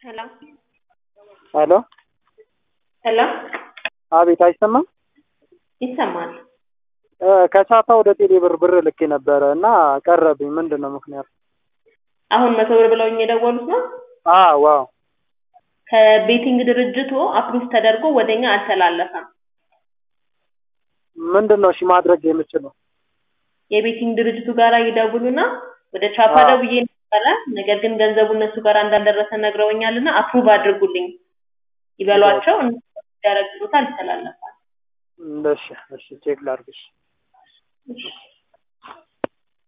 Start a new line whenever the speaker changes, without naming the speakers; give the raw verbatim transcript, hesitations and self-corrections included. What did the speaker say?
Hello.
ሄሎ
ሄሎ
አቤት አይሰማም
ይሰማል።
ከቻፓ ወደ ቴሌ ብር ብር ልኬ ነበረ እና ቀረብኝ ምንድነው ምክንያቱ?
አሁን መቶ ብር ብለውኝ የደወሉት ነው?
አዎ ዋው
ከቤቲንግ ድርጅቱ አፕሩቭ ተደርጎ ወደኛ አልተላለፈም።
ምንድነው እሺ ማድረግ የምችለው?
የቤቲንግ ድርጅቱ ጋራ ይደውሉና ወደ ቻፓ ደውዬ ነበረ፣ ነገር ግን ገንዘቡ እነሱ ጋር እንዳልደረሰ ነግረውኛልና አፕሩቭ አድርጉልኝ ይበሏቸው። እነሱ ያረጋግጡታል፣ ይተላለፋል።
እሺ እሺ ቼክ ላድርግሽ።